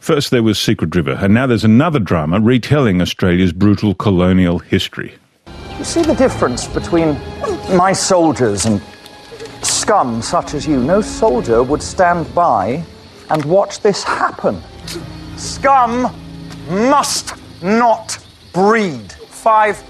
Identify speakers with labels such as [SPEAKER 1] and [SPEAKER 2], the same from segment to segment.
[SPEAKER 1] First there was Secret River, and now there's another drama retelling Australia's brutal colonial history.
[SPEAKER 2] You see the difference between my soldiers and scum such as you? No soldier would stand by and watch this happen. Scum must not breed. 5.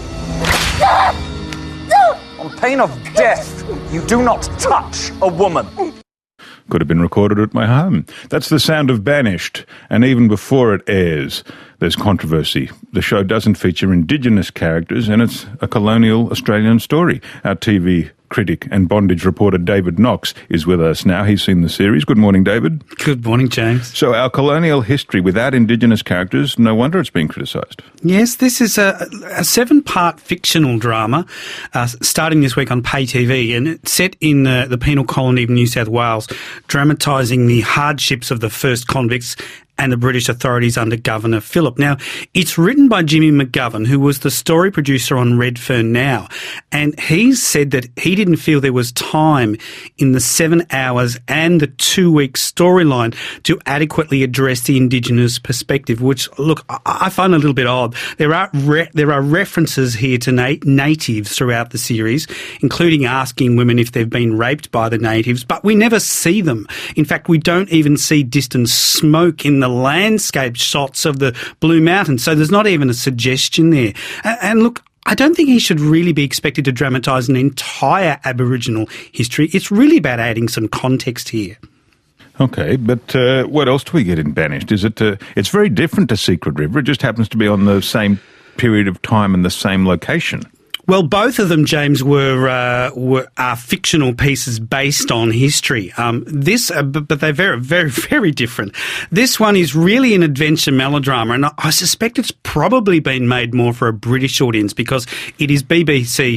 [SPEAKER 2] On pain of death, you do not touch a woman.
[SPEAKER 1] Could have been recorded at my home. That's the sound of Banished, and even before it airs, there's controversy. The show doesn't feature Indigenous characters, and it's a colonial Australian story. Our TV critic and bondage reporter David Knox is with us now. He's seen the series. Good morning, David.
[SPEAKER 3] Good morning, James.
[SPEAKER 1] So our colonial history without Indigenous characters, no wonder it's being criticised.
[SPEAKER 3] Yes, this is a 7-part fictional drama starting this week on pay TV, and it's set in the penal colony of New South Wales, dramatising the hardships of the first convicts and the British authorities under Governor Phillip. Now, it's written by Jimmy McGovern, who was the story producer on Redfern Now, and he said that he didn't feel there was time in the 7 hours and the 2-week storyline to adequately address the Indigenous perspective, which, look, I find a little bit odd. There are references here to natives throughout the series, including asking women if they've been raped by the natives, but we never see them. In fact, we don't even see distant smoke in the landscape shots of the Blue Mountains, so there's not even a suggestion there. And look, I don't think he should really be expected to dramatise an entire Aboriginal history. It's really about adding some context here.
[SPEAKER 1] Okay, but what else do we get in Banished? Is it? It's very different to Secret River. It just happens to be on the same period of time and the same location.
[SPEAKER 3] Well, both of them, James, are fictional pieces based on history. But they're very, very, very different. This one is really an adventure melodrama, and I suspect it's probably been made more for a British audience because it is the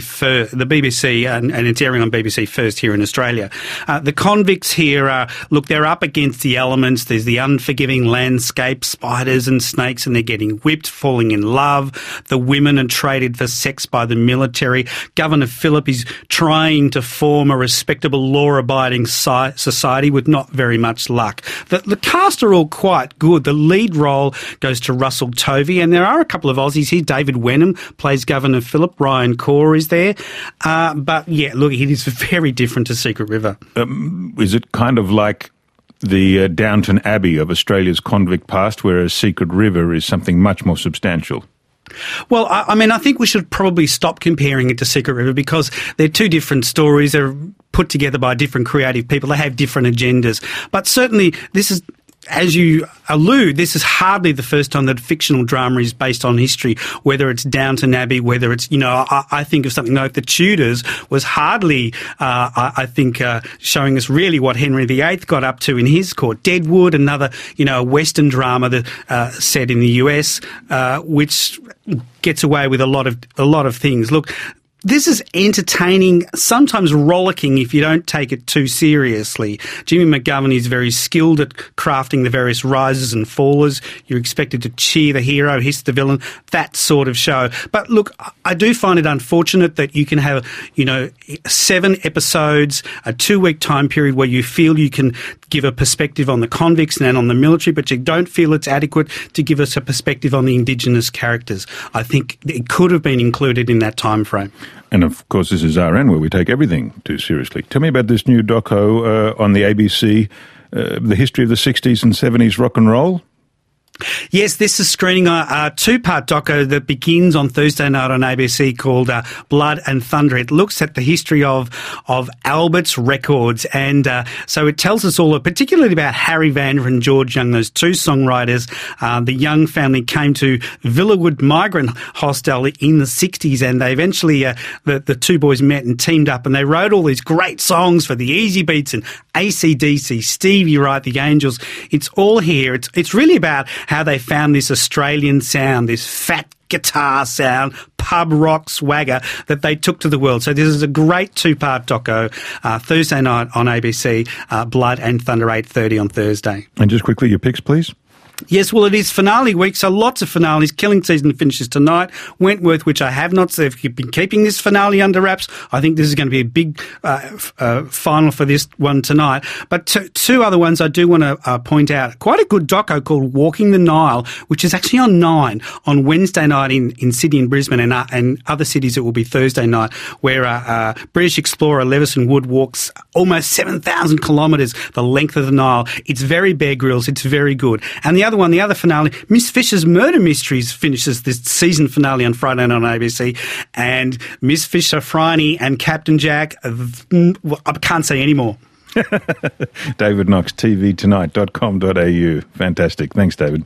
[SPEAKER 3] BBC, and it's airing on BBC First here in Australia. The convicts here they're up against the elements. There's the unforgiving landscape, spiders and snakes, and they're getting whipped, falling in love. The women are traded for sex by the military. Governor Phillip is trying to form a respectable, law-abiding society with not very much luck. The cast are all quite good. The lead role goes to Russell Tovey, and there are a couple of Aussies here. David Wenham plays Governor Phillip. Ryan Corr is there. But, yeah, look, it is very different to Secret River.
[SPEAKER 1] Is it kind of like the Downton Abbey of Australia's convict past, whereas Secret River is something much more substantial?
[SPEAKER 3] Well, I think we should probably stop comparing it to Secret River because they're two different stories. They're put together by different creative people. They have different agendas. But certainly this is, as you allude, this is hardly the first time that fictional drama is based on history, whether it's Downton Abbey, whether it's, I think of something like The Tudors was hardly, showing us really what Henry VIII got up to in his court. Deadwood, another, Western drama that set in the US, which gets away with a lot of things. Look, this is entertaining, sometimes rollicking if you don't take it too seriously. Jimmy McGovern is very skilled at crafting the various rises and fallers. You're expected to cheer the hero, hiss the villain, that sort of show. But look, I do find it unfortunate that you can have, 7 episodes, a 2-week time period where you feel you can give a perspective on the convicts and on the military, but you don't feel it's adequate to give us a perspective on the Indigenous characters. I think it could have been included in that time frame.
[SPEAKER 1] And of course, this is RN, where we take everything too seriously. Tell me about this new doco on the ABC, the history of the 60s and 70s rock and roll.
[SPEAKER 3] Yes, this is screening a 2-part doco that begins on Thursday night on ABC called Blood and Thunder. It looks at the history of Albert's Records, and so it tells us all, particularly about Harry Vander and George Young, those two songwriters. The Young family came to Villawood Migrant Hostel in the 60s, and they eventually, the two boys met and teamed up, and they wrote all these great songs for the Easy Beats and AC/DC, Stevie Wright, the Angels. It's all here. It's really about how they found this Australian sound, this fat guitar sound, pub rock swagger that they took to the world. So this is a great 2-part doco, Thursday night on ABC, Blood and Thunder, 8:30 on Thursday.
[SPEAKER 1] And just quickly, your picks, please.
[SPEAKER 3] Yes, well, it is finale week, so lots of finales. Killing Season finishes tonight. Wentworth, which I have not, so if you've been keeping this finale under wraps, I think this is going to be a big final for this one tonight. But two other ones I do want to point out. Quite a good doco called Walking the Nile, which is actually on 9 on Wednesday night in Sydney and Brisbane, and other cities it will be Thursday night, where British explorer Levison Wood walks almost 7,000 kilometres, the length of the Nile. It's very Bear Grylls. It's very good. And the other finale, Miss Fisher's Murder Mysteries finishes this season finale on Friday night on ABC, and Miss Fisher, Phryne and Captain Jack, I can't say any more.
[SPEAKER 1] David Knox, tvtonight.com.au. Fantastic. Thanks, David.